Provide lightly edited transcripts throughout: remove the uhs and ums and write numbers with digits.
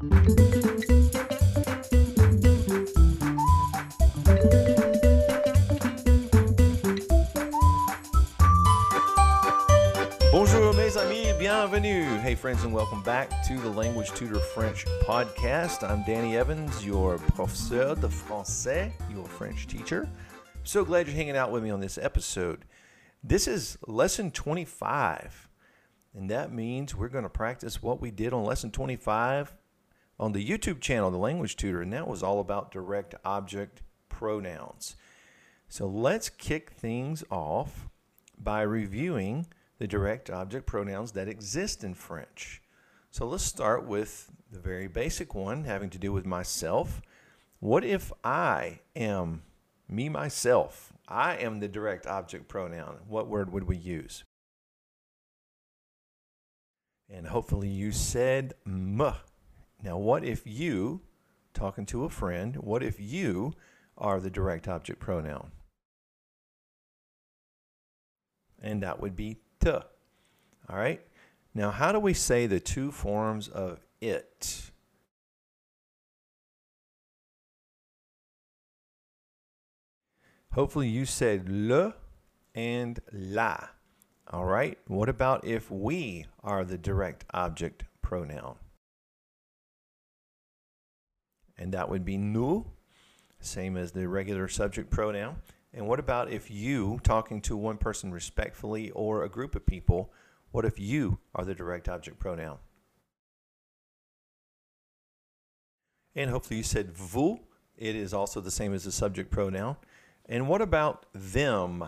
Bonjour mes amis, bienvenue. Hey friends, and welcome back to the Language Tutor French podcast. I'm Danny Evans, your professeur de français, your French teacher. So glad you're hanging out with me on this episode. This is lesson 25, and that means we're going to practice what we did on lesson 25 on the YouTube channel, The Language Tutor, and that was all about direct object pronouns. So let's kick things off by reviewing the direct object pronouns that exist in French. So let's start with the very basic one having to do with myself. What if I am me, myself? I am the direct object pronoun. What word would we use? And hopefully you said me. Now what if you, talking to a friend, what if you are the direct object pronoun? And that would be te. All right. Now, how do we say the two forms of it? Hopefully you said le and la. All right. What about if we are the direct object pronoun? And that would be nous, same as the regular subject pronoun. And what about if you, talking to one person respectfully or a group of people, what if you are the direct object pronoun? And hopefully you said vous. It is also the same as the subject pronoun. And what about them?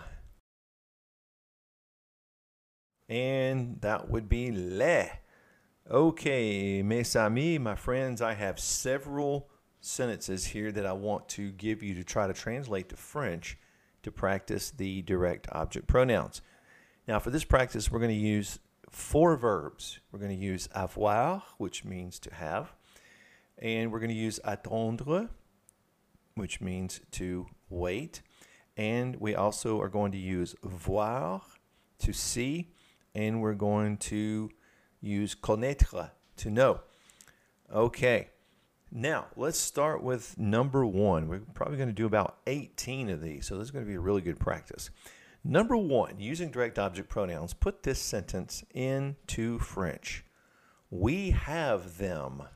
And that would be les. Okay, mes amis, my friends, I have several sentences here that I want to give you to try to translate to French to practice the direct object pronouns. Now, for this practice, we're going to use 4 verbs. We're going to use avoir, which means to have, and we're going to use attendre, which means to wait, and we also are going to use voir, to see, and we're going to use connaître, to know. Okay. Now, let's start with number 1. We're probably going to do about 18 of these, so this is going to be a really good practice. Number 1, using direct object pronouns, put this sentence into French. We have them.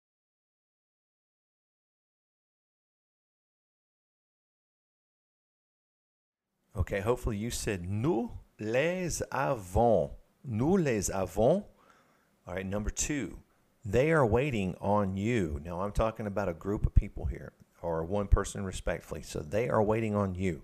Okay, hopefully you said nous les avons. Nous les avons. All right, number 2. They are waiting on you. Now, I'm talking about a group of people here, or one person respectfully. So they are waiting on you.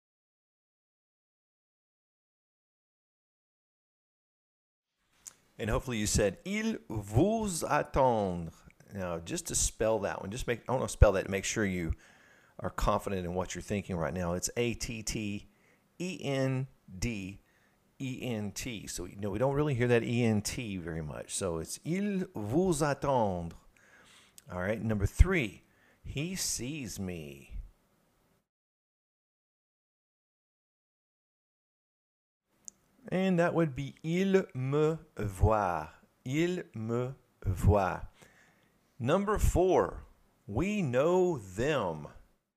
And hopefully you said, ils vous attendent. Now, just to spell that one, I want to spell that to make sure you are confident in what you're thinking right now. It's ATTENDENT. So, we don't really hear that ENT very much. So it's il vous attend. All right. Number 3, he sees me. And that would be il me voit. Il me voit. Number 4, we know them.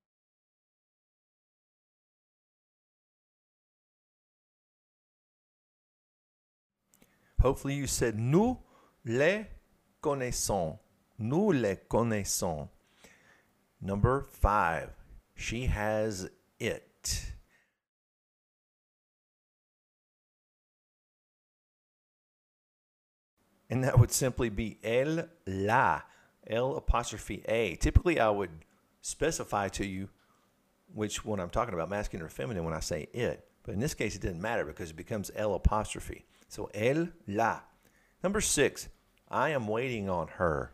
Hopefully you said nous les connaissons. Nous les connaissons. Number 5, she has it. And that would simply be elle l'a, L apostrophe A. Typically I would specify to you which one I'm talking about, masculine or feminine, when I say it. But in this case it didn't matter because it becomes L apostrophe. So elle l'a. Number 6, I am waiting on her.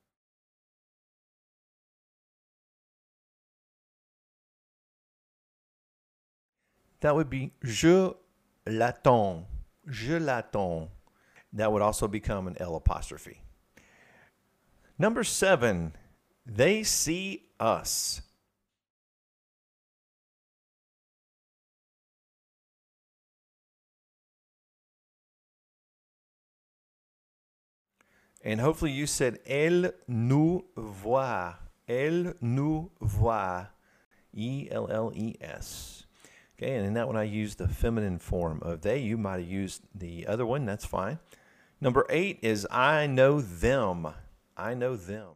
That would be je l'attends. Je l'attends. That would also become an L apostrophe. Number 7, they see us. And hopefully you said elle nous voit. Elle nous voit. E-L-L-E-S. Okay, and in that one I used the feminine form of they. You might have used the other one. That's fine. Number 8 is I know them. I know them.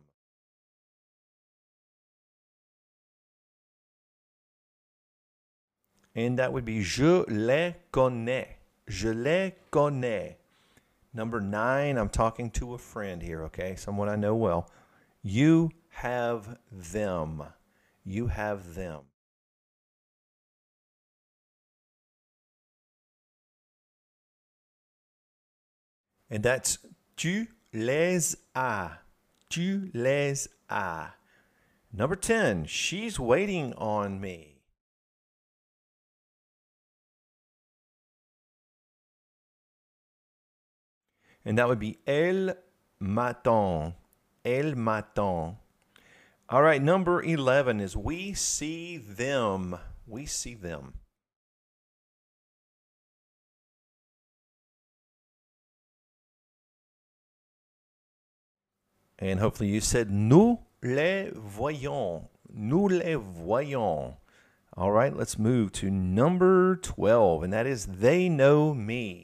And that would be je les connais. Je les connais. Number 9, I'm talking to a friend here, okay? Someone I know well. You have them. You have them. And that's tu les as. Tu les as. Number 10, she's waiting on me. And that would be elle m'attend. Elle m'attend. All right, number 11 is we see them. We see them. And hopefully you said nous les voyons. Nous les voyons. All right, let's move to number 12, and that is they know me.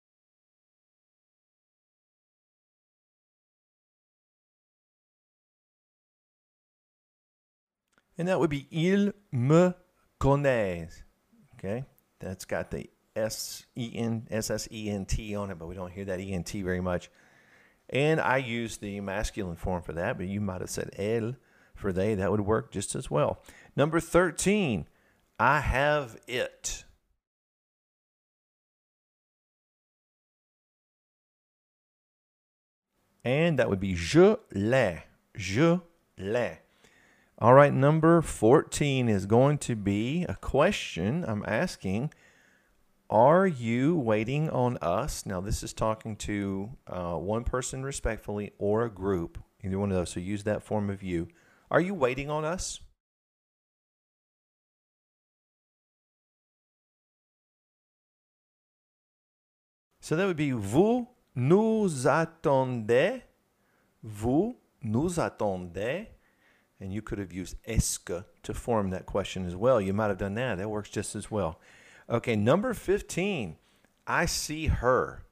And that would be il me connaît. Okay, that's got the S-E-N-S-S-E-N-T on it, but we don't hear that E-N-T very much. And I use the masculine form for that, but you might have said elle for they. That would work just as well. Number 13, I have it. And that would be je l'ai. Je l'ai. All right, number 14 is going to be a question I'm asking. Are you waiting on us? Now, this is talking to one person respectfully or a group, either one of those. So use that form of you. Are you waiting on us? So that would be vous nous attendez. Vous nous attendez. And you could have used est-ce que to form that question as well. You might have done that. That works just as well. Okay, number 15. I see her.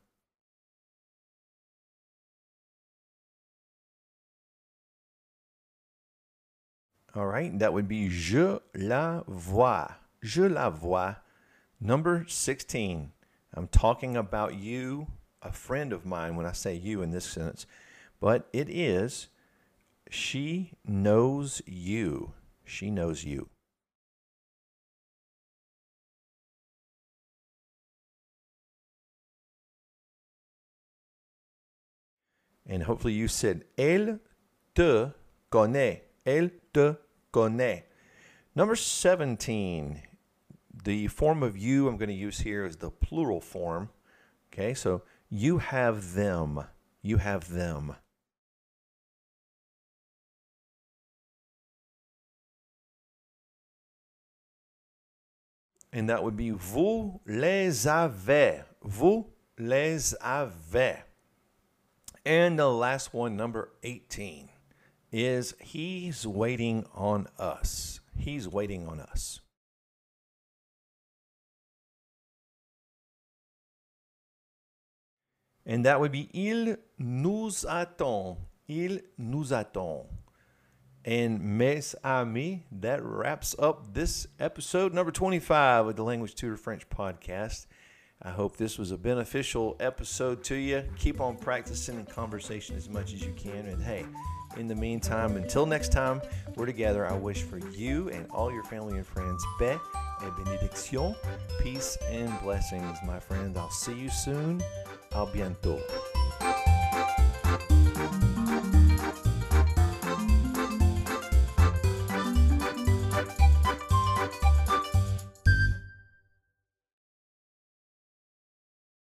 All right, that would be je la vois. Je la vois. Number 16. I'm talking about you, a friend of mine, when I say you in this sentence. But it is she knows you. She knows you. And hopefully you said elle te connaît. Elle te connaît. Number 17. The form of you I'm going to use here is the plural form. Okay, so you have them. You have them. And that would be vous les avez. Vous les avez. And the last one, number 18, is he's waiting on us. He's waiting on us. And that would be il nous attend. Il nous attend. And mes amis, that wraps up this episode number 25 of the Language Tutor French podcast. I hope this was a beneficial episode to you. Keep on practicing in conversation as much as you can. And hey, in the meantime, until next time we're together, I wish for you and all your family and friends paix et bénédiction, peace and blessings, my friends. I'll see you soon. À bientôt.